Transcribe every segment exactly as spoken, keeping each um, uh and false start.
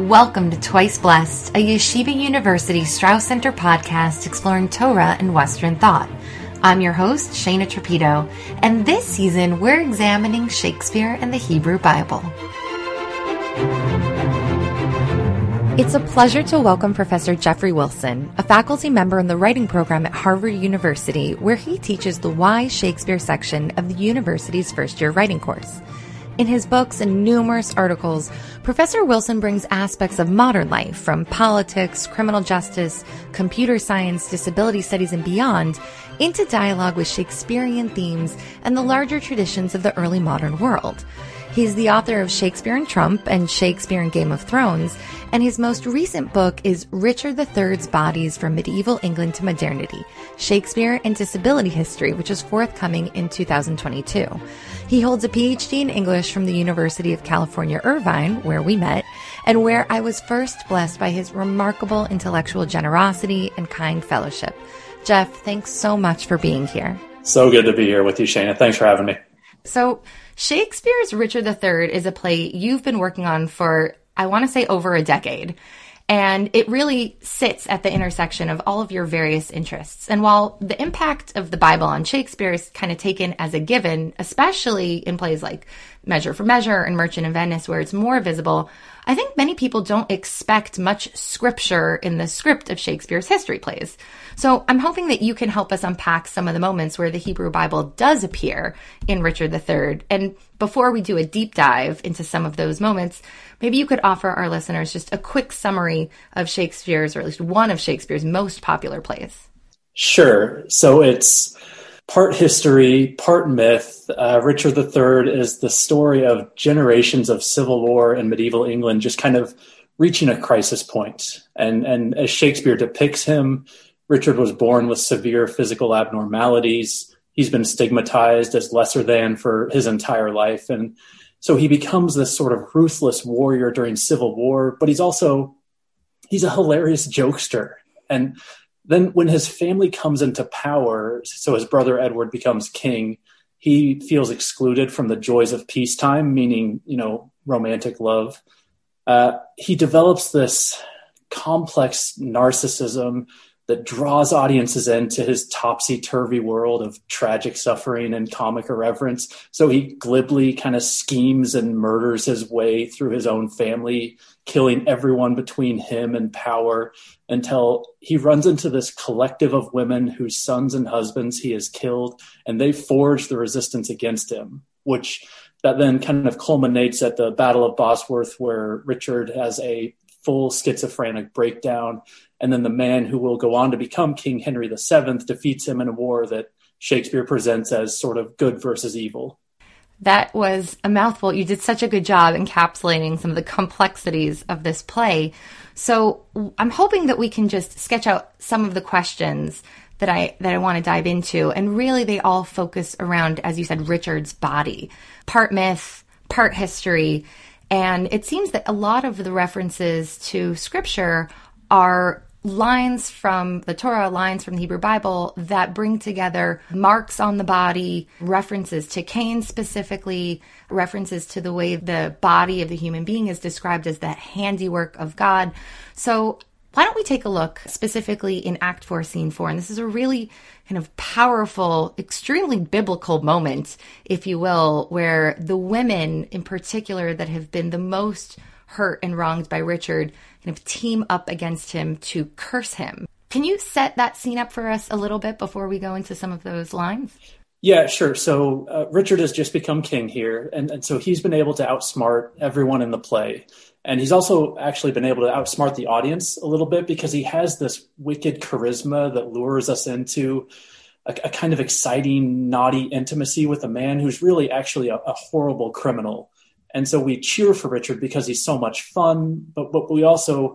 Welcome to Twice Blessed, a Yeshiva University Strauss Center podcast exploring Torah and Western thought. I'm your host, Shana Trapito, and this season we're examining Shakespeare and the Hebrew Bible. It's a pleasure to welcome Professor Jeffrey Wilson, a faculty member in the writing program at Harvard University, where he teaches the Why Shakespeare section of the university's first-year writing course. In his books and numerous articles, Professor Wilson brings aspects of modern life, from politics, criminal justice, computer science, disability studies, and beyond, into dialogue with Shakespearean themes and the larger traditions of the early modern world. He's the author of Shakespeare and Trump and Shakespeare and Game of Thrones, and his most recent book is Richard the Third's Bodies from Medieval England to Modernity, Shakespeare and Disability History, which is forthcoming in two thousand twenty-two. He holds a P H D in English from the University of California, Irvine, where we met, and where I was first blessed by his remarkable intellectual generosity and kind fellowship. Jeff, thanks so much for being here. So good to be here with you, Shana. Thanks for having me. So Shakespeare's Richard the Third is a play you've been working on for, I want to say, over a decade. And it really sits at the intersection of all of your various interests. And while the impact of the Bible on Shakespeare is kind of taken as a given, especially in plays like Measure for Measure and Merchant of Venice, where it's more visible, I think many people don't expect much scripture in the script of Shakespeare's history plays. So I'm hoping that you can help us unpack some of the moments where the Hebrew Bible does appear in Richard the Third. And before we do a deep dive into some of those moments, maybe you could offer our listeners just a quick summary of Shakespeare's, or at least one of Shakespeare's most popular plays. Sure. So it's part history, part myth. Uh, Richard the Third is the story of generations of civil war in medieval England just kind of reaching a crisis point. And, and as Shakespeare depicts him, Richard was born with severe physical abnormalities. He's been stigmatized as lesser than for his entire life. And so he becomes this sort of ruthless warrior during civil war, but he's also, he's a hilarious jokester. And then when his family comes into power, so his brother Edward becomes king, he feels excluded from the joys of peacetime, meaning, you know, romantic love. Uh, he develops this complex narcissism that draws audiences into his topsy-turvy world of tragic suffering and comic irreverence. So he glibly kind of schemes and murders his way through his own family, killing everyone between him and power, until he runs into this collective of women whose sons and husbands he has killed, and they forge the resistance against him, which that then kind of culminates at the Battle of Bosworth, where Richard has a full schizophrenic breakdown. And then the man who will go on to become King Henry the Seventh defeats him in a war that Shakespeare presents as sort of good versus evil. That was a mouthful. You did such a good job encapsulating some of the complexities of this play. So I'm hoping that we can just sketch out some of the questions that I that I want to dive into. And really they all focus around, as you said, Richard's body. Part myth, part history. And it seems that a lot of the references to scripture are lines from the Torah, lines from the Hebrew Bible that bring together marks on the body, references to Cain specifically, references to the way the body of the human being is described as the handiwork of God. So why don't we take a look specifically in Act four, Scene four? And this is a really kind of powerful, extremely biblical moment, if you will, where the women in particular that have been the most hurt and wronged by Richard kind of team up against him to curse him. Can you set that scene up for us a little bit before we go into some of those lines? Yeah, sure. So uh, Richard has just become king here, and, and so he's been able to outsmart everyone in the play. And he's also actually been able to outsmart the audience a little bit because he has this wicked charisma that lures us into a, a kind of exciting, naughty intimacy with a man who's really actually a, a horrible criminal. And so we cheer for Richard because he's so much fun, but, but we also,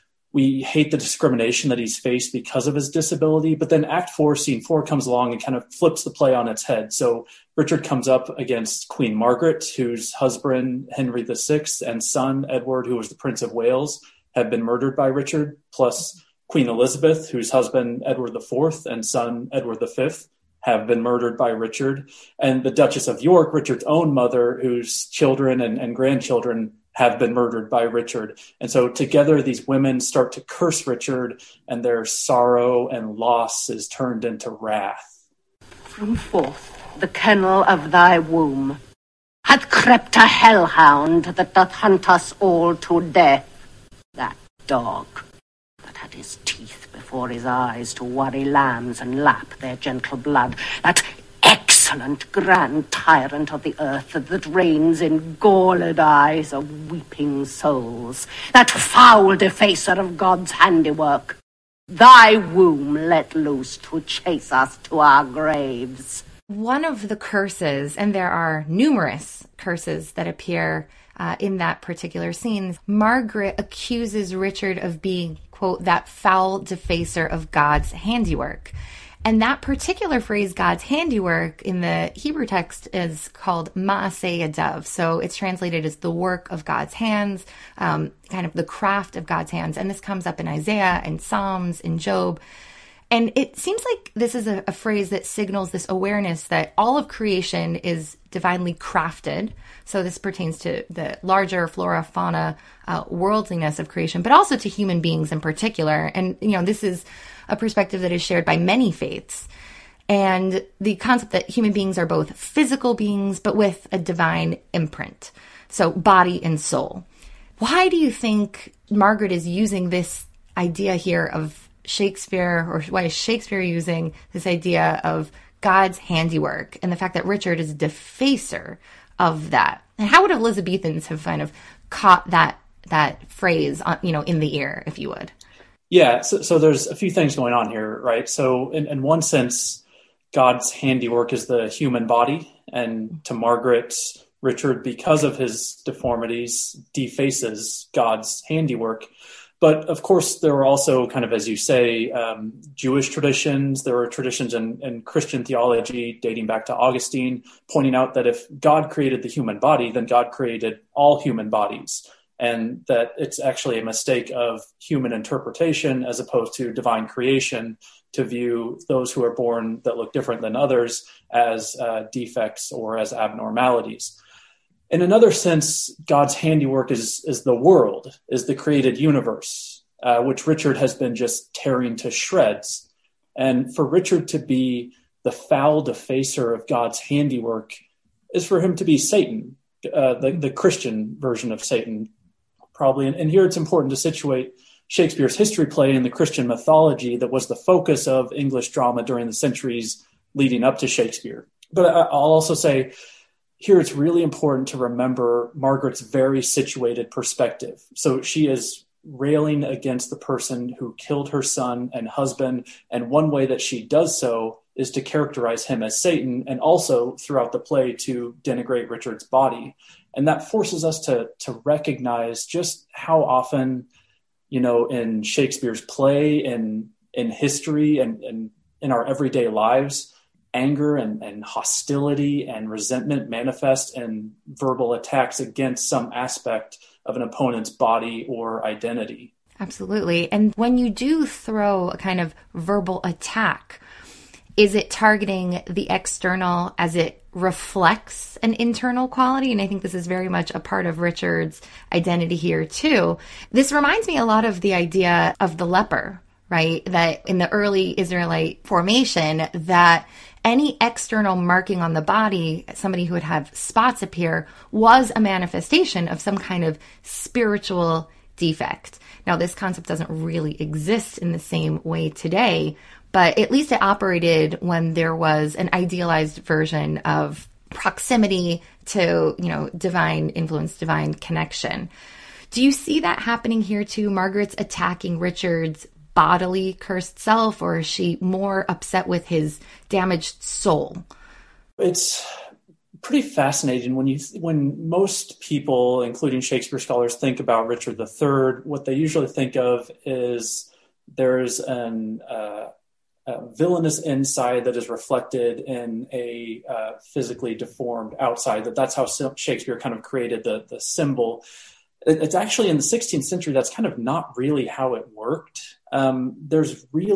we hate the discrimination that he's faced because of his disability. But then Act four, Scene four comes along and kind of flips the play on its head. So Richard comes up against Queen Margaret, whose husband, Henry the Sixth, and son, Edward, who was the Prince of Wales, have been murdered by Richard, plus Queen Elizabeth, whose husband, Edward the Fourth, and son, Edward the Fifth, have been murdered by Richard. And the Duchess of York, Richard's own mother, whose children and, and grandchildren have been murdered by Richard. And so together these women start to curse Richard, and their sorrow and loss is turned into wrath. From forth the kennel of thy womb hath crept a hellhound that doth hunt us all to death. That dog that had his teeth before his eyes to worry lambs and lap their gentle blood, that excellent grand tyrant of the earth that reigns in galled eyes of weeping souls, that foul defacer of God's handiwork, thy womb let loose to chase us to our graves. One of the curses, and there are numerous curses that appear uh, in that particular scene, Margaret accuses Richard of being, quote, that foul defacer of God's handiwork. And that particular phrase, God's handiwork, in the Hebrew text is called ma'aseh yadav. So it's translated as the work of God's hands, um, kind of the craft of God's hands. And this comes up in Isaiah and Psalms, in Job. And it seems like this is a, a phrase that signals this awareness that all of creation is divinely crafted. So this pertains to the larger flora, fauna, uh, worldliness of creation, but also to human beings in particular. And, you know, this is a perspective that is shared by many faiths. And the concept that human beings are both physical beings, but with a divine imprint. So body and soul. Why do you think Margaret is using this idea here of Shakespeare, or why is Shakespeare using this idea of God's handiwork and the fact that Richard is a defacer of that? And how would Elizabethans have kind of caught that that phrase, you know, in the ear, if you would? Yeah, so, so there's a few things going on here, right? So in, in one sense, God's handiwork is the human body. And to Margaret, Richard, because of his deformities, defaces God's handiwork. But of course, there are also kind of, as you say, um, Jewish traditions. There are traditions in, in Christian theology dating back to Augustine, pointing out that if God created the human body, then God created all human bodies. And that it's actually a mistake of human interpretation as opposed to divine creation to view those who are born that look different than others as uh, defects or as abnormalities. In another sense, God's handiwork is, is the world, is the created universe, uh, which Richard has been just tearing to shreds. And for Richard to be the foul defacer of God's handiwork is for him to be Satan, uh, the, the Christian version of Satan. Probably. And, and here it's important to situate Shakespeare's history play in the Christian mythology that was the focus of English drama during the centuries leading up to Shakespeare. But I, I'll also say here it's really important to remember Margaret's very situated perspective. So she is railing against the person who killed her son and husband. And one way that she does so is to characterize him as Satan, and also throughout the play to denigrate Richard's body. And that forces us to, to recognize just how often, you know, in Shakespeare's play and in history and, and in our everyday lives, anger and, and hostility and resentment manifest in verbal attacks against some aspect of an opponent's body or identity. Absolutely. And when you do throw a kind of verbal attack, is it targeting the external as it reflects an internal quality? And I think this is very much a part of Richard's identity here too. This reminds me a lot of the idea of the leper, right? That in the early Israelite formation, that any external marking on the body, somebody who would have spots appear, was a manifestation of some kind of spiritual defect. Now, this concept doesn't really exist in the same way today, but at least it operated when there was an idealized version of proximity to, you know, divine influence, divine connection. Do you see that happening here too? Margaret's attacking Richard's bodily cursed self, or is she more upset with his damaged soul? It's pretty fascinating when you when most people, including Shakespeare scholars, think about Richard the Third. What they usually think of is there's an uh, a villainous inside that is reflected in a uh, physically deformed outside. That that's how Shakespeare kind of created the the symbol. It's actually in the sixteenth century, that's kind of not really how it worked. Um, there's really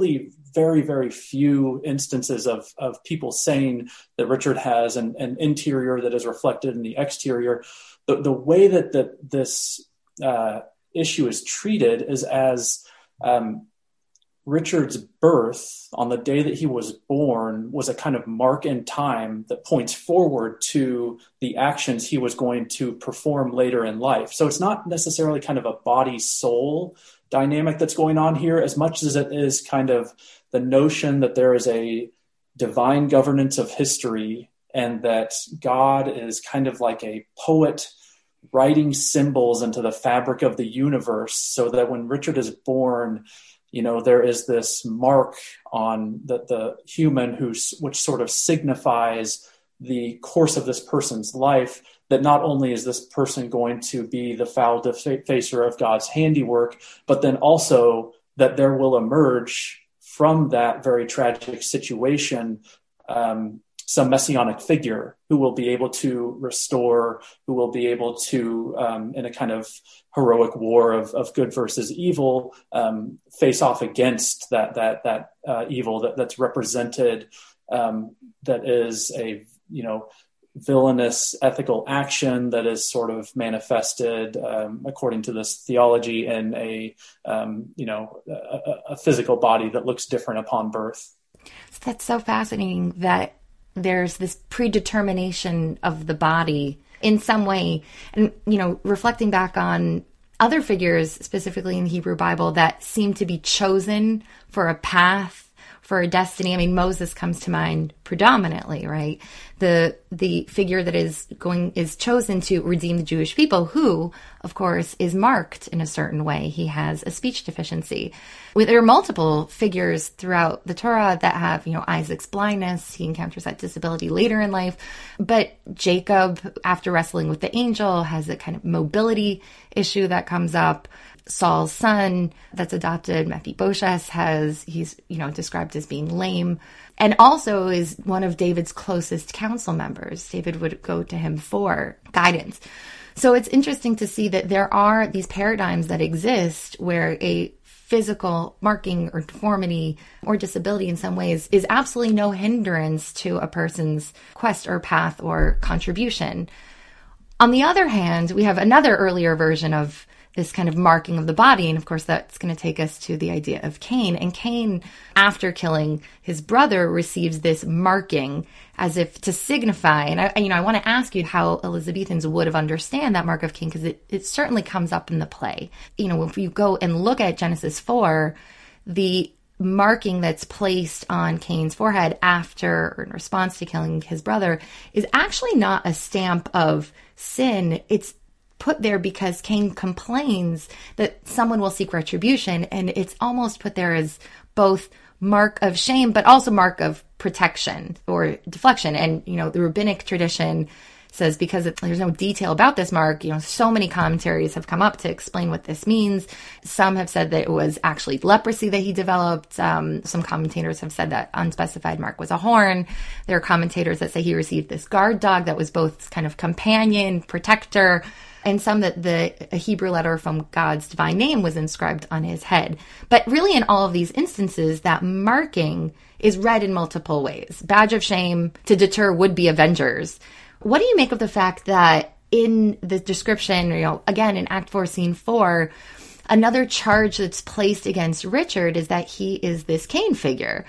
very, very few instances of, of people saying that Richard has an, an interior that is reflected in the exterior. The, the way that, that this uh, issue is treated is as um, Richard's birth on the day that he was born was a kind of mark in time that points forward to the actions he was going to perform later in life. So it's not necessarily kind of a body-soul dynamic that's going on here as much as it is kind of the notion that there is a divine governance of history and that God is kind of like a poet writing symbols into the fabric of the universe, so that when Richard is born, you know, there is this mark on the, the human who's, which sort of signifies the course of this person's life, that not only is this person going to be the foul defacer of God's handiwork, but then also that there will emerge from that very tragic situation um, some messianic figure who will be able to restore, who will be able to, um, in a kind of heroic war of, of good versus evil, um, face off against that that that uh, evil that, that's represented, um, that is a, you know, villainous ethical action that is sort of manifested, um, according to this theology, in a, um, you know, a, a physical body that looks different upon birth. So that's so fascinating that there's this predetermination of the body in some way. And, you know, reflecting back on other figures, specifically in the Hebrew Bible, that seem to be chosen for a path, for a destiny. I mean, Moses comes to mind predominantly, right? The the figure that is going is chosen to redeem the Jewish people, who, of course, is marked in a certain way. He has a speech deficiency. There are multiple figures throughout the Torah that have, you know, Isaac's blindness. He encounters that disability later in life. But Jacob, after wrestling with the angel, has a kind of mobility issue that comes up. Saul's son that's adopted, Mephibosheth, has, he's, you know, described as being lame, and also is one of David's closest council members. David would go to him for guidance. So it's interesting to see that there are these paradigms that exist where a physical marking or deformity or disability in some ways is absolutely no hindrance to a person's quest or path or contribution. On the other hand, we have another earlier version of this kind of marking of the body. And of course, that's going to take us to the idea of Cain. And Cain, after killing his brother, receives this marking as if to signify. And I, you know, I want to ask you how Elizabethans would have understand that mark of Cain, because it, it certainly comes up in the play. You know, if you go and look at Genesis four, the marking that's placed on Cain's forehead after or in response to killing his brother is actually not a stamp of sin. It's put there because Cain complains that someone will seek retribution, and it's almost put there as both mark of shame but also mark of protection or deflection. And, you know, the rabbinic tradition says, because it, there's no detail about this mark, you know, so many commentaries have come up to explain what this means. Some have said that it was actually leprosy that he developed. Um, some commentators have said that unspecified mark was a horn. There are commentators that say he received this guard dog that was both kind of companion, protector, and some that the a Hebrew letter from God's divine name was inscribed on his head. But really, in all of these instances, that marking is read in multiple ways. Badge of shame to deter would-be avengers. What do you make of the fact that in the description, you know, again, in Act four, Scene four, another charge that's placed against Richard is that he is this Cain figure.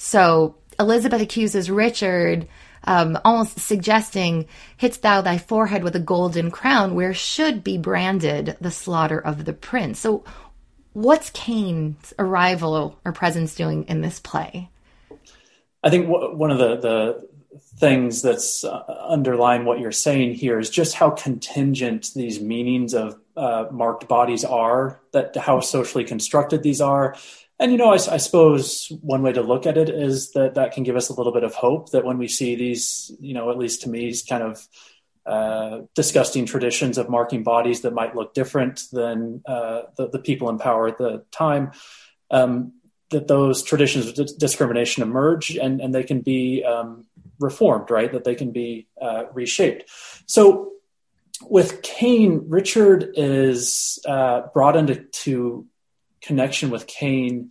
So Elizabeth accuses Richard, Um, almost suggesting, hidst thou thy forehead with a golden crown, where should be branded the slaughter of the prince. So what's Cain's arrival or presence doing in this play? I think w- one of the, the things that's uh, underlying what you're saying here is just how contingent these meanings of uh, marked bodies are, that how socially constructed these are. And, you know, I, I suppose one way to look at it is that that can give us a little bit of hope that when we see these, you know, at least to me, kind of uh, disgusting traditions of marking bodies that might look different than uh, the, the people in power at the time, um, that those traditions of d- discrimination emerge and, and they can be um, reformed, right? That they can be uh, reshaped. So with Cain, Richard is uh, brought into to connection with Cain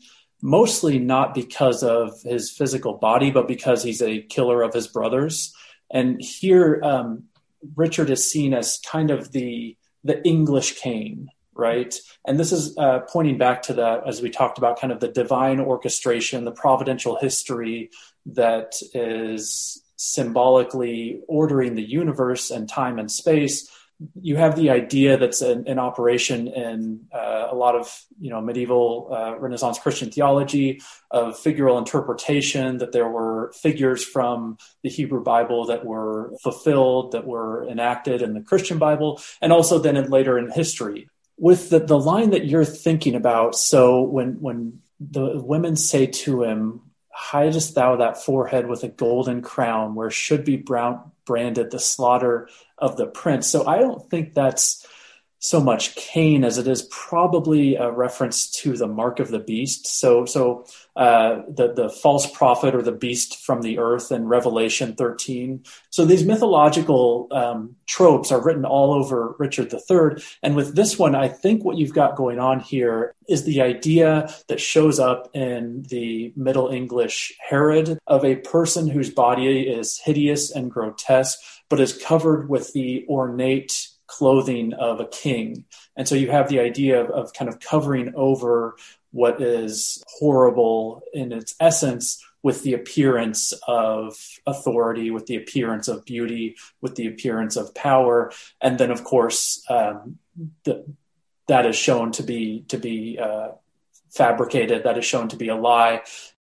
mostly not because of his physical body, but because he's a killer of his brothers. And here, um, Richard is seen as kind of the the English Cain, right? And this is uh, pointing back to that, as we talked about, kind of the divine orchestration, the providential history that is symbolically ordering the universe and time and space. You have the idea that's in, in operation in uh, a lot of, you know, medieval uh, Renaissance Christian theology of figural interpretation, that there were figures from the Hebrew Bible that were fulfilled, that were enacted in the Christian Bible, and also then in, later in history. With the, the line that you're thinking about, so when when the women say to him, "Hidest thou that forehead with a golden crown, where should be brown, branded the slaughter of the prince?" So I don't think that's so much Cain as it is probably a reference to the mark of the beast. So, so uh, the the false prophet or the beast from the earth in Revelation thirteen. So these mythological um, tropes are written all over Richard the Third. And with this one, I think what you've got going on here is the idea that shows up in the Middle English Herod of a person whose body is hideous and grotesque, but is covered with the ornate clothing of a king. And so you have the idea of, of kind of covering over what is horrible in its essence with the appearance of authority, with the appearance of beauty, with the appearance of power. And then, of course, um, the, that is shown to be to be uh, fabricated, that is shown to be a lie.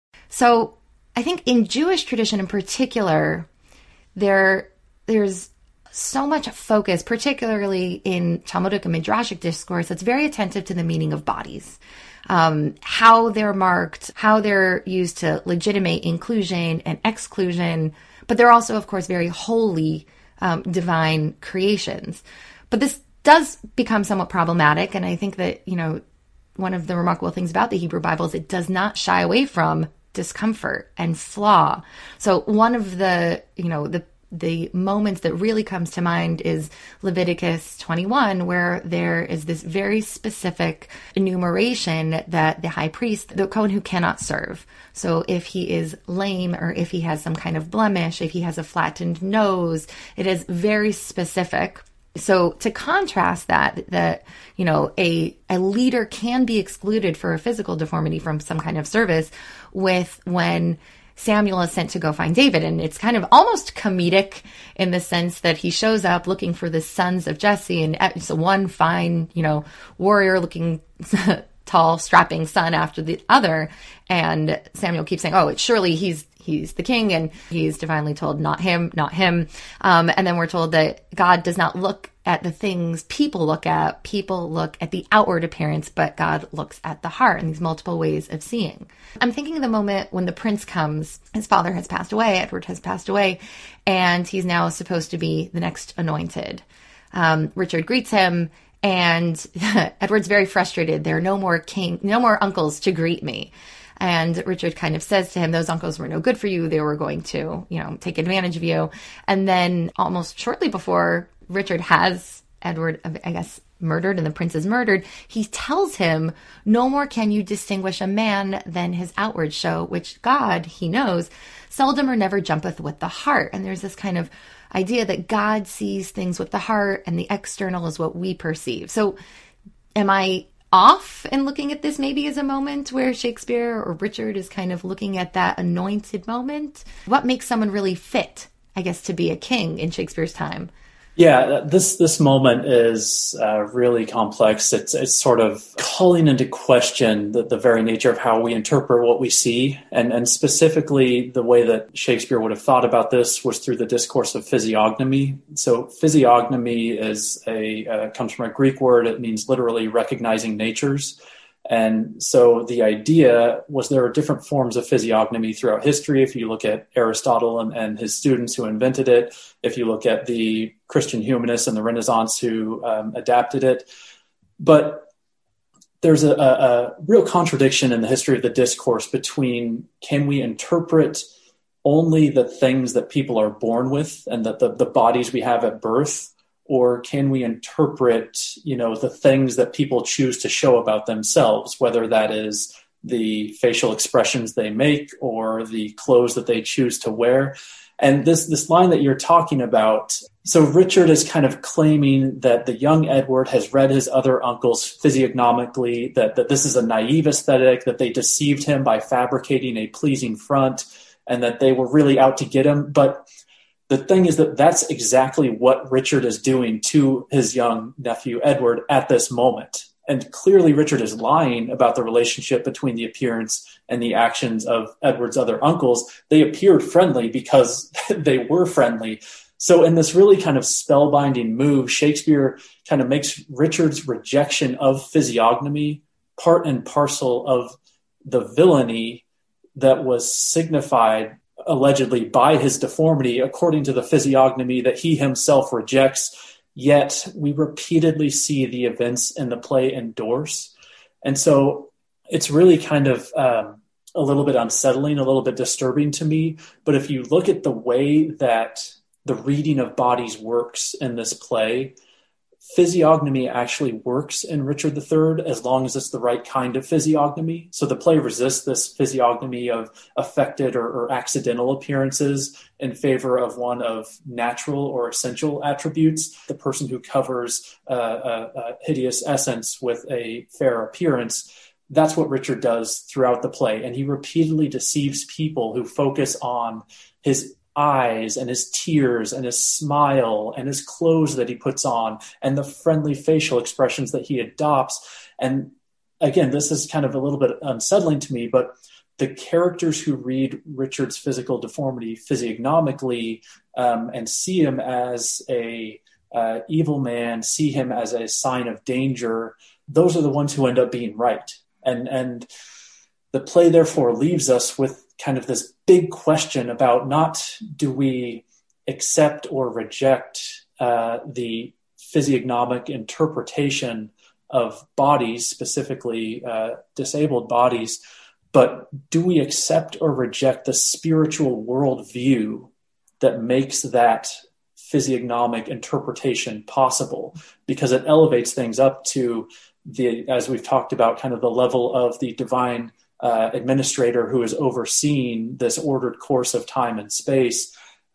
So I think in Jewish tradition in particular, there there's so much focus, particularly in Talmudic and Midrashic discourse, that's very attentive to the meaning of bodies, um, how they're marked, how they're used to legitimate inclusion and exclusion, but they're also, of course, very holy, um, divine creations. But this does become somewhat problematic, and I think that, you know, one of the remarkable things about the Hebrew Bible is it does not shy away from discomfort and flaw. So one of the, you know, the The moments that really comes to mind is Leviticus twenty-one, where there is this very specific enumeration that the high priest, the Kohen who cannot serve. So if he is lame or if he has some kind of blemish, if he has a flattened nose, it is very specific. So to contrast that, that, you know, a, a leader can be excluded for a physical deformity from some kind of service with when Samuel is sent to go find David. And it's kind of almost comedic in the sense that he shows up looking for the sons of Jesse, and it's one fine, you know, warrior looking tall, strapping son after the other. And Samuel keeps saying, oh, it's surely he's he's the king. And he's divinely told, not him, not him. Um, and then we're told that God does not look at the things people look at. People look at the outward appearance, but God looks at the heart in these multiple ways of seeing. I'm thinking of the moment when the prince comes. His father has passed away. Edward has passed away, and he's now supposed to be the next anointed. Um, Richard greets him, and Edward's very frustrated. There are no more king, no more uncles to greet me. And Richard kind of says to him, those uncles were no good for you. They were going to, you know, take advantage of you. And then almost shortly before Richard has Edward, I guess, murdered and the prince is murdered, he tells him, no more can you distinguish a man than his outward show, which God, he knows, seldom or never jumpeth with the heart. And there's this kind of idea that God sees things with the heart and the external is what we perceive. So am I off in looking at this maybe as a moment where Shakespeare or Richard is kind of looking at that anointed moment? What makes someone really fit, I guess, to be a king in Shakespeare's time? Yeah, this this moment is uh, really complex. It's it's sort of calling into question the, the very nature of how we interpret what we see, and and specifically the way that Shakespeare would have thought about this was through the discourse of physiognomy. So physiognomy is a uh, comes from a Greek word. It means literally recognizing natures. And so the idea was there are different forms of physiognomy throughout history. If you look at Aristotle and, and his students who invented it, if you look at the Christian humanists and the Renaissance who um, adapted it. But there's a, a, a real contradiction in the history of the discourse between, can we interpret only the things that people are born with and that the, the bodies we have at birth, or can we interpret, you know, the things that people choose to show about themselves, whether that is the facial expressions they make or the clothes that they choose to wear. And this this line that you're talking about, so Richard is kind of claiming that the young Edward has read his other uncles physiognomically, that, that this is a naive aesthetic, that they deceived him by fabricating a pleasing front, and that they were really out to get him. But the thing is that that's exactly what Richard is doing to his young nephew Edward at this moment. And clearly Richard is lying about the relationship between the appearance and the actions of Edward's other uncles. They appeared friendly because they were friendly. So in this really kind of spellbinding move, Shakespeare kind of makes Richard's rejection of physiognomy part and parcel of the villainy that was signified allegedly by his deformity according to the physiognomy that he himself rejects. Yet we repeatedly see the events in the play endorse. And so it's really kind of um, a little bit unsettling, a little bit disturbing to me. But if you look at the way that the reading of bodies works in this play, physiognomy actually works in Richard the Third as long as it's the right kind of physiognomy. So the play resists this physiognomy of affected or, or accidental appearances in favor of one of natural or essential attributes. The person who covers uh, a, a hideous essence with a fair appearance, that's what Richard does throughout the play. And he repeatedly deceives people who focus on his eyes and his tears and his smile and his clothes that he puts on and the friendly facial expressions that he adopts. And again, this is kind of a little bit unsettling to me, but the characters who read Richard's physical deformity physiognomically um, and see him as a uh, evil man, see him as a sign of danger, those are the ones who end up being right. And, and the play therefore leaves us with kind of this big question about not do we accept or reject uh, the physiognomic interpretation of bodies, specifically uh, disabled bodies, but do we accept or reject the spiritual worldview that makes that physiognomic interpretation possible? Because it elevates things up to the, as we've talked about, kind of the level of the divine Uh, administrator who is overseeing this ordered course of time and space.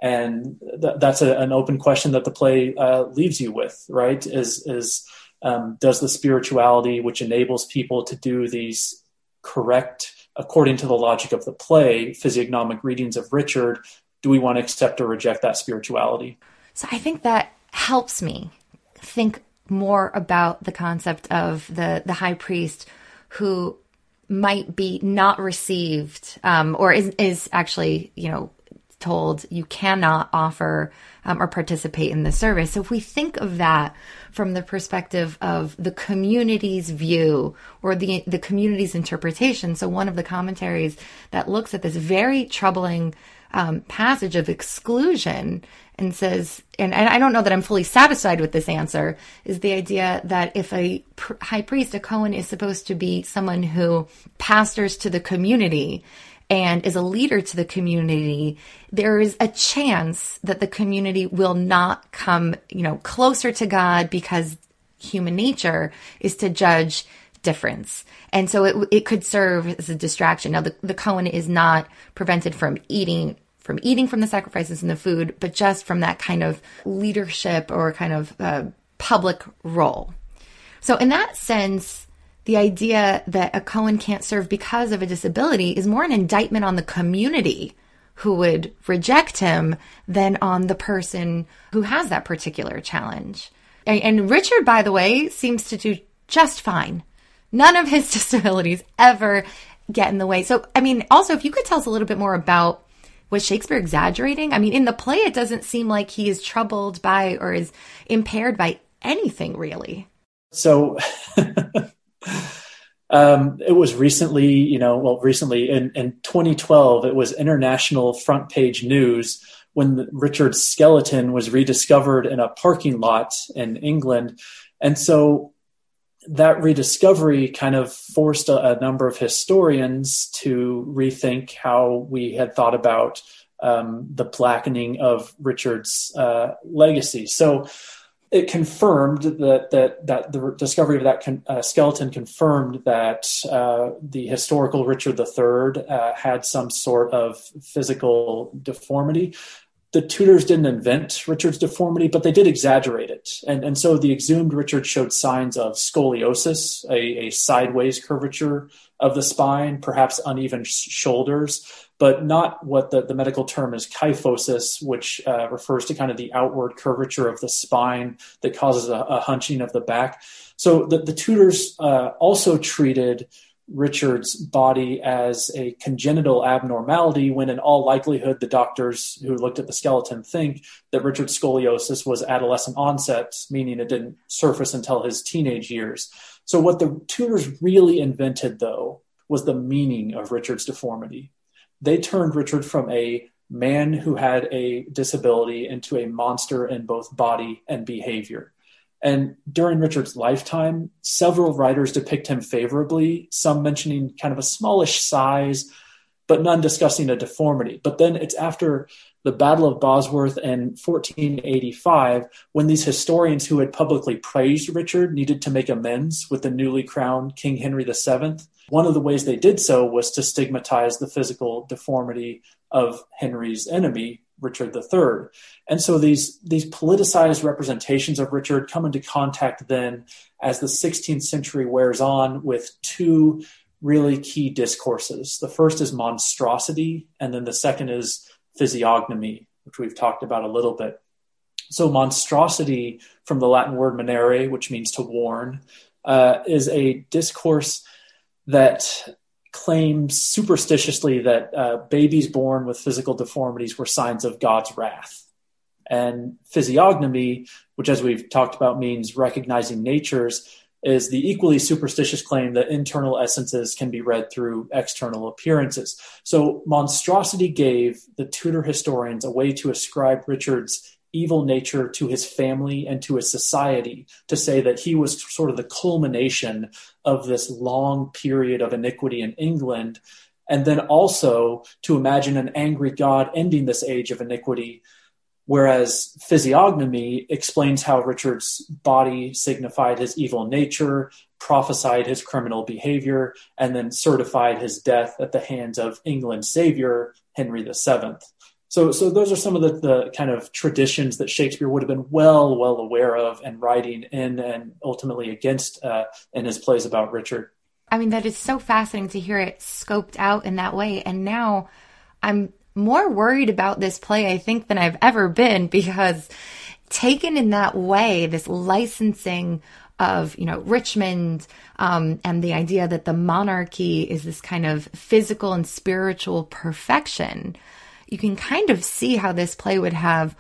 And th- that's a, an open question that the play uh, leaves you with, right? Is, is um, does the spirituality which enables people to do these correct, according to the logic of the play, physiognomic readings of Richard, do we want to accept or reject that spirituality? So I think that helps me think more about the concept of the, the high priest who might be not received um, or is, is actually, you know, told you cannot offer um, or participate in the service. So if we think of that from the perspective of the community's view or the the community's interpretation, so one of the commentaries that looks at this very troubling um, passage of exclusion and says, and, and I don't know that I'm fully satisfied with this answer, is the idea that if a pr- high priest, a Cohen, is supposed to be someone who pastors to the community and is a leader to the community, there is a chance that the community will not come, you know, closer to God because human nature is to judge difference. And so it it could serve as a distraction. Now, the, the Cohen is not prevented from eating from eating from the sacrifices and the food, but just from that kind of leadership or kind of uh, public role. So in that sense, the idea that a Cohen can't serve because of a disability is more an indictment on the community who would reject him than on the person who has that particular challenge. And, and Richard, by the way, seems to do just fine. None of his disabilities ever get in the way. So, I mean, also, if you could tell us a little bit more about, was Shakespeare exaggerating? I mean, in the play, it doesn't seem like he is troubled by or is impaired by anything, really. So um, it was recently, you know, well, recently in, in twenty twelve, it was international front page news when Richard's skeleton was rediscovered in a parking lot in England. And so that rediscovery kind of forced a, a number of historians to rethink how we had thought about um, the blackening of Richard's uh, legacy. So it confirmed that that that the discovery of that con, uh, skeleton confirmed that uh, the historical Richard the Third uh, had some sort of physical deformity. The Tudors didn't invent Richard's deformity, but they did exaggerate it. And, and so the exhumed Richard showed signs of scoliosis, a, a sideways curvature of the spine, perhaps uneven sh- shoulders, but not what the, the medical term is kyphosis, which uh, refers to kind of the outward curvature of the spine that causes a, a hunching of the back. So the, the Tudors uh, also treated Richard's body as a congenital abnormality, when in all likelihood the doctors who looked at the skeleton think that Richard's scoliosis was adolescent onset, meaning it didn't surface until his teenage years. So what the Tudors really invented, though, was the meaning of Richard's deformity. They turned Richard from a man who had a disability into a monster in both body and behavior. And during Richard's lifetime, several writers depict him favorably, some mentioning kind of a smallish size, but none discussing a deformity. But then it's after the Battle of Bosworth in fourteen eighty-five, when these historians who had publicly praised Richard needed to make amends with the newly crowned King Henry the Seventh. One of the ways they did so was to stigmatize the physical deformity of Henry's enemy, Richard the Third. And so these, these politicized representations of Richard come into contact then as the sixteenth century wears on with two really key discourses. The first is monstrosity, and then the second is physiognomy, which we've talked about a little bit. So monstrosity, from the Latin word monere, which means to warn, uh, is a discourse that claims superstitiously that uh, babies born with physical deformities were signs of God's wrath. And physiognomy, which as we've talked about means recognizing natures, is the equally superstitious claim that internal essences can be read through external appearances. So monstrosity gave the Tudor historians a way to ascribe Richard's evil nature to his family and to his society, to say that he was sort of the culmination of this long period of iniquity in England, and then also to imagine an angry God ending this age of iniquity. Whereas physiognomy explains how Richard's body signified his evil nature, prophesied his criminal behavior, and then certified his death at the hands of England's savior, Henry the Seventh. So, so those are some of the, the kind of traditions that Shakespeare would have been well, well aware of and writing in and ultimately against uh, in his plays about Richard. I mean, that is so fascinating to hear it scoped out in that way. And now I'm more worried about this play, I think, than I've ever been, because taken in that way, this licensing of, you know, Richmond um, and the idea that the monarchy is this kind of physical and spiritual perfection, you can kind of see how this play would have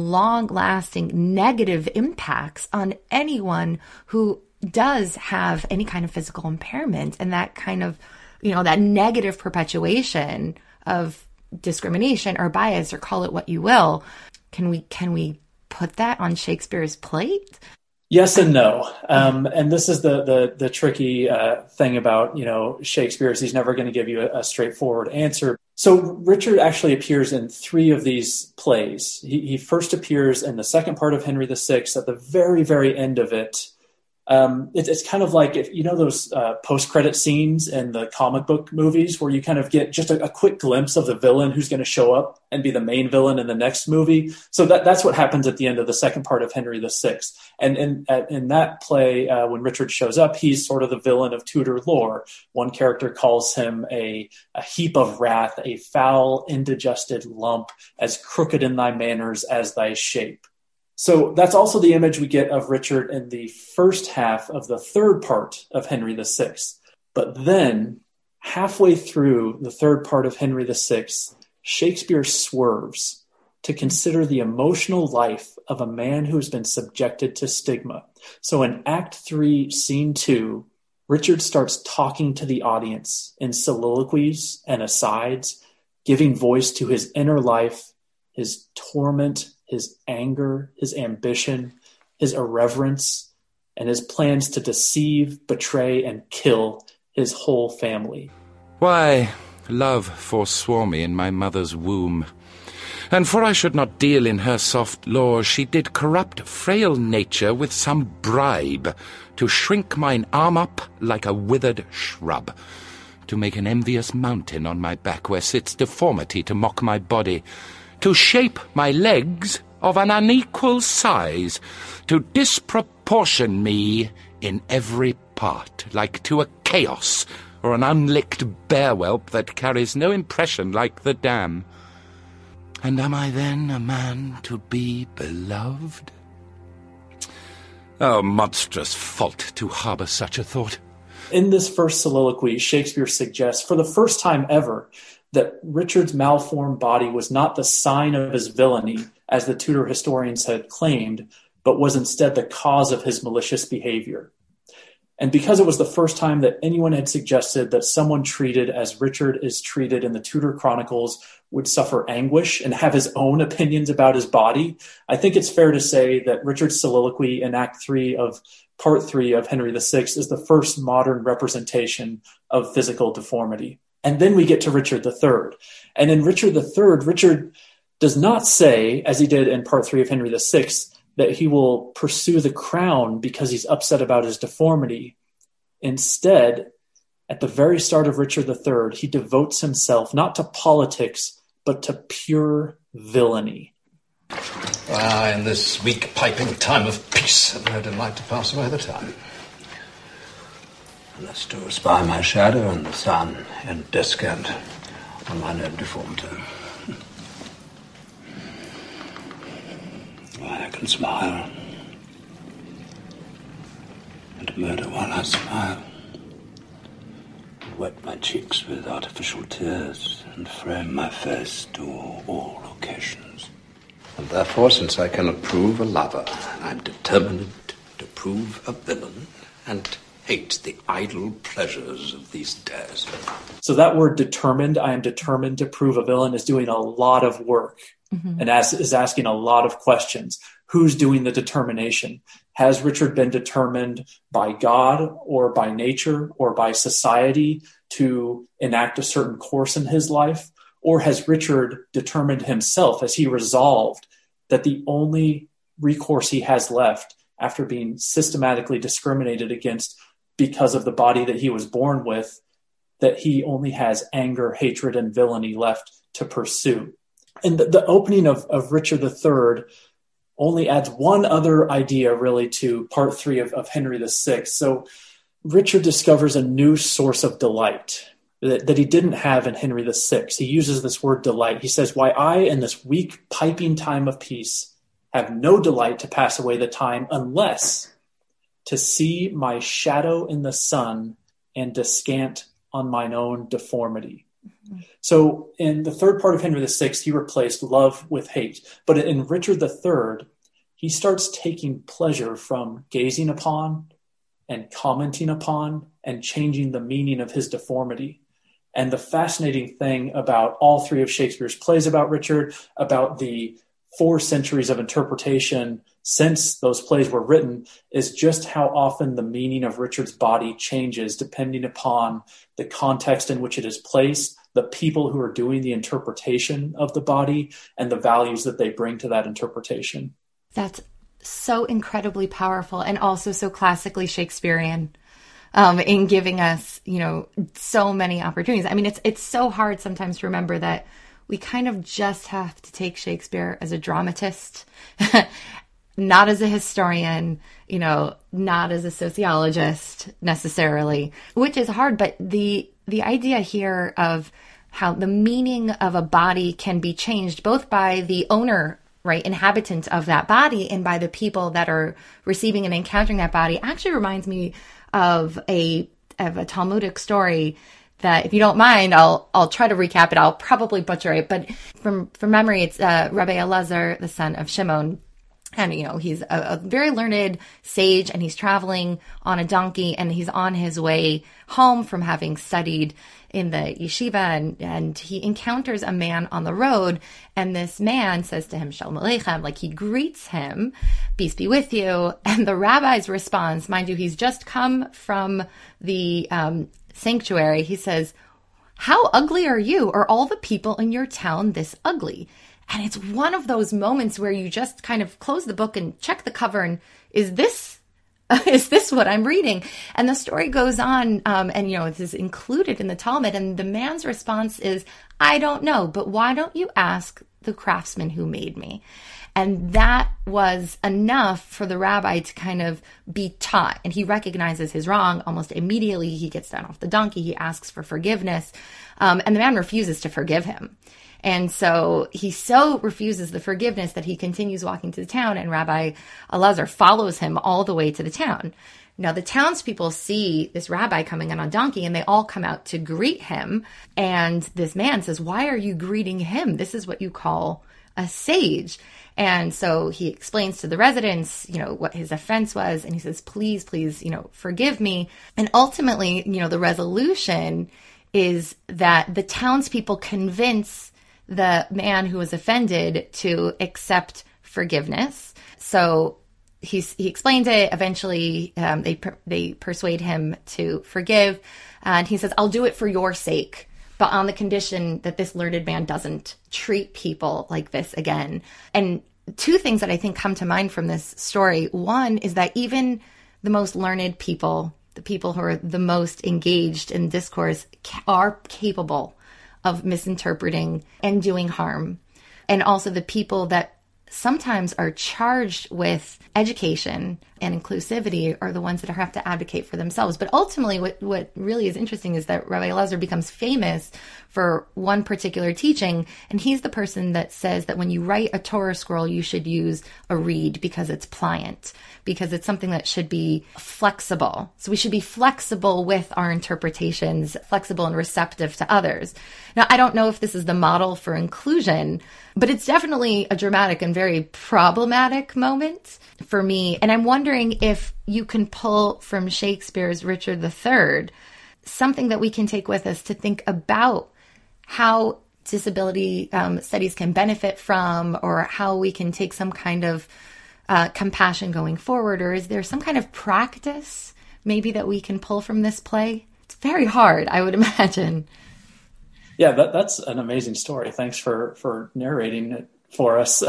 long-lasting negative impacts on anyone who does have any kind of physical impairment, and that kind of, you know, that negative perpetuation of discrimination or bias, or call it what you will. Can we can we put that on Shakespeare's plate? Yes and no. Um, and this is the the, the tricky uh, thing about, you know, Shakespeare, is he's never going to give you a, a straightforward answer. So Richard actually appears in three of these plays. He, he first appears in the second part of Henry the Sixth. At the very, very end of it, Um, it, it's kind of like, if you know those uh, post-credit scenes in the comic book movies where you kind of get just a, a quick glimpse of the villain who's going to show up and be the main villain in the next movie. So that, that's what happens at the end of the second part of Henry the Sixth. And in, at, in that play, uh, when Richard shows up, he's sort of the villain of Tudor lore. One character calls him a, a heap of wrath, a foul, indigested lump, as crooked in thy manners as thy shape. So that's also the image we get of Richard in the first half of the third part of Henry the Sixth. But then, halfway through the third part of Henry the Sixth, Shakespeare swerves to consider the emotional life of a man who has been subjected to stigma. So in Act three, Scene two, Richard starts talking to the audience in soliloquies and asides, giving voice to his inner life, his torment, his anger, his ambition, his irreverence, and his plans to deceive, betray, and kill his whole family. Why, love forswore me in my mother's womb. And for I should not deal in her soft lore, she did corrupt frail nature with some bribe, to shrink mine arm up like a withered shrub, to make an envious mountain on my back where sits deformity to mock my body, to shape my legs of an unequal size, to disproportion me in every part, like to a chaos or an unlicked bear-whelp that carries no impression like the dam. And am I then a man to be beloved? Oh, monstrous fault to harbour such a thought. In this first soliloquy, Shakespeare suggests, for the first time ever, that Richard's malformed body was not the sign of his villainy, as the Tudor historians had claimed, but was instead the cause of his malicious behavior. And because it was the first time that anyone had suggested that someone treated as Richard is treated in the Tudor Chronicles would suffer anguish and have his own opinions about his body, I think it's fair to say that Richard's soliloquy in Act three of Part three of Henry the Sixth is the first modern representation of physical deformity. And then we get to Richard the Third. And in Richard the Third, Richard does not say, as he did in Part three of Henry the Sixth, that he will pursue the crown because he's upset about his deformity. Instead, at the very start of Richard the Third, he devotes himself not to politics, but to pure villainy. Ah, in this weak piping time of peace, I'd like to pass away the time. Unless to espy my shadow in the sun, and descant on mine own deformity. I can smile, and murder while I smile, and wet my cheeks with artificial tears, and frame my face to all occasions. And therefore, since I cannot prove a lover, I'm determined to prove a villain, and hate the idle pleasures of these days. So that word determined, I am determined to prove a villain, is doing a lot of work. Mm-hmm. And as, is asking a lot of questions. Who's doing the determination? Has Richard been determined by God or by nature or by society to enact a certain course in his life? Or has Richard determined himself, as he resolved, that the only recourse he has left after being systematically discriminated against because of the body that he was born with, that he only has anger, hatred, and villainy left to pursue? And the, the opening of, of Richard the Third only adds one other idea, really, to part three of, of Henry the Sixth. So Richard discovers a new source of delight that, that he didn't have in Henry the Sixth. He uses this word delight. He says, why I, in this weak piping time of peace, have no delight to pass away the time unless to see my shadow in the sun and descant on mine own deformity. So in the third part of Henry the Sixth, he replaced love with hate. But in Richard the Third, he starts taking pleasure from gazing upon and commenting upon and changing the meaning of his deformity. And the fascinating thing about all three of Shakespeare's plays about Richard, about the four centuries of interpretation since those plays were written, is just how often the meaning of Richard's body changes depending upon the context in which it is placed, the people who are doing the interpretation of the body, and the values that they bring to that interpretation. That's so incredibly powerful and also so classically Shakespearean um, in giving us, you know, so many opportunities. I mean, it's it's so hard sometimes to remember that we kind of just have to take Shakespeare as a dramatist, not as a historian, you know, not as a sociologist necessarily, which is hard. But the the idea here of how the meaning of a body can be changed both by the owner, right, inhabitant of that body, and by the people that are receiving and encountering that body actually reminds me of a of a Talmudic story that, if you don't mind, I'll I'll try to recap it. I'll probably butcher it, but from from memory, it's uh, Rabbi Elazar, the son of Shimon. And, you know, he's a, a very learned sage, and he's traveling on a donkey, and he's on his way home from having studied in the yeshiva, and, and he encounters a man on the road, and this man says to him, Shalom Aleichem, like he greets him, peace be with you. And the rabbi's response, mind you, he's just come from the um, sanctuary. He says, how ugly are you? Are all the people in your town this ugly? And it's one of those moments where you just kind of close the book and check the cover and is this, is this what I'm reading? And the story goes on, um, and, you know, this is included in the Talmud. And the man's response is, I don't know, but why don't you ask the craftsman who made me? And that was enough for the rabbi to kind of be taught. And he recognizes his wrong almost immediately. He gets down off the donkey. He asks for forgiveness. Um, and the man refuses to forgive him. And so he so refuses the forgiveness that he continues walking to the town, and Rabbi Elazar follows him all the way to the town. Now, the townspeople see this rabbi coming in on a donkey, and they all come out to greet him. And this man says, why are you greeting him? This is what you call a sage. And so he explains to the residents, you know, what his offense was. And he says, please, please, you know, forgive me. And ultimately, you know, the resolution is that the townspeople convince the man who was offended to accept forgiveness. So he's, he explains it. Eventually, um, they per, they persuade him to forgive. And he says, I'll do it for your sake, but on the condition that this learned man doesn't treat people like this again. And two things that I think come to mind from this story. One is that even the most learned people, the people who are the most engaged in discourse, are capable of misinterpreting and doing harm. And also the people that sometimes are charged with education and inclusivity are the ones that have to advocate for themselves. But ultimately, what, what really is interesting is that Rabbi Elazar becomes famous for one particular teaching, and he's the person that says that when you write a Torah scroll, you should use a reed because it's pliant, because it's something that should be flexible. So we should be flexible with our interpretations, flexible and receptive to others. Now, I don't know if this is the model for inclusion, but it's definitely a dramatic and very problematic moment for me. And I'm wondering if you can pull from Shakespeare's Richard the Third something that we can take with us to think about how disability um, studies can benefit from, or how we can take some kind of uh, compassion going forward. Or is there some kind of practice maybe that we can pull from this play? It's very hard, I would imagine. Yeah, that, that's an amazing story. Thanks for, for narrating it for us.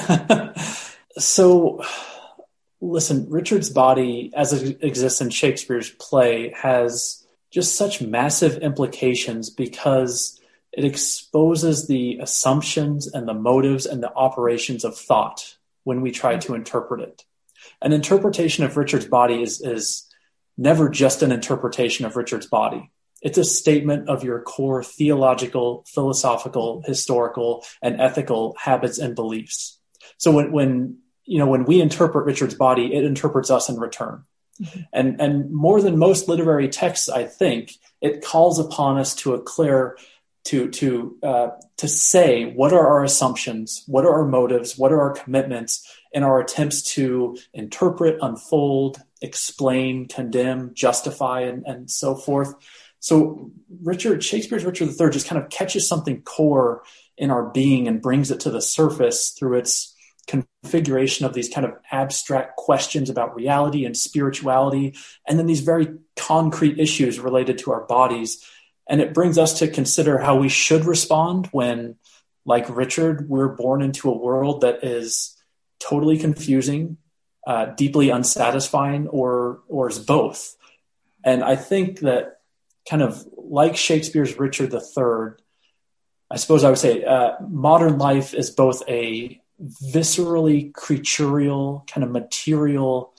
So, listen, Richard's body, as it exists in Shakespeare's play, has just such massive implications because it exposes the assumptions and the motives and the operations of thought when we try to interpret it. An interpretation of Richard's body is, is never just an interpretation of Richard's body. It's a statement of your core theological, philosophical, historical, and ethical habits and beliefs. So when, when you know, when we interpret Richard's body, it interprets us in return. Mm-hmm. And, and more than most literary texts, I think, it calls upon us to declare, to, to, uh, to say, what are our assumptions? What are our motives? What are our commitments in our attempts to interpret, unfold, explain, condemn, justify, and, and so forth. So Richard, Shakespeare's Richard the Third just kind of catches something core in our being and brings it to the surface through its configuration of these kind of abstract questions about reality and spirituality, and then these very concrete issues related to our bodies. And it brings us to consider how we should respond when, like Richard, we're born into a world that is totally confusing, uh, deeply unsatisfying, or, or is both. And I think that kind of like Shakespeare's Richard the Third, I suppose I would say uh, modern life is both a viscerally creatorial, kind of material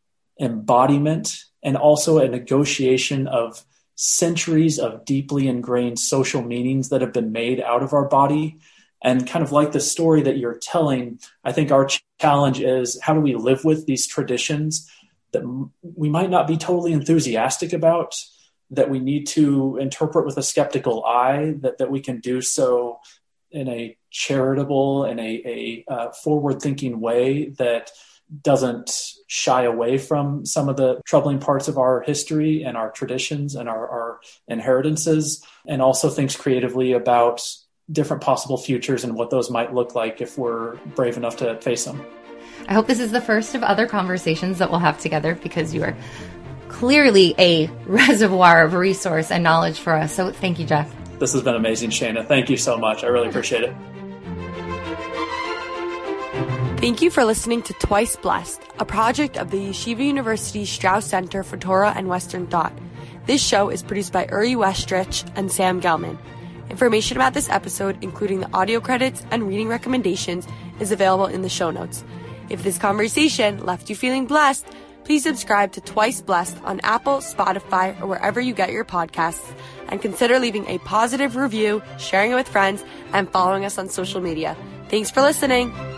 embodiment, and also a negotiation of centuries of deeply ingrained social meanings that have been made out of our body. And kind of like the story that you're telling, I think our challenge is, how do we live with these traditions that we might not be totally enthusiastic about, that we need to interpret with a skeptical eye, that, that we can do so in a charitable and a, a uh, forward-thinking way that doesn't shy away from some of the troubling parts of our history and our traditions and our, our inheritances, and also thinks creatively about different possible futures and what those might look like if we're brave enough to face them. I hope this is the first of other conversations that we'll have together, because you are clearly a reservoir of resource and knowledge for us. So thank you, Jeff. This has been amazing, Shana. Thank you so much. I really appreciate it. Thank you for listening to Twice Blessed, a project of the Yeshiva University Strauss Center for Torah and Western Thought. This show is produced by Uri Westrich and Sam Gelman. Information about this episode, including the audio credits and reading recommendations, is available in the show notes. If this conversation left you feeling blessed, please subscribe to Twice Blessed on Apple, Spotify, or wherever you get your podcasts, and consider leaving a positive review, sharing it with friends, and following us on social media. Thanks for listening.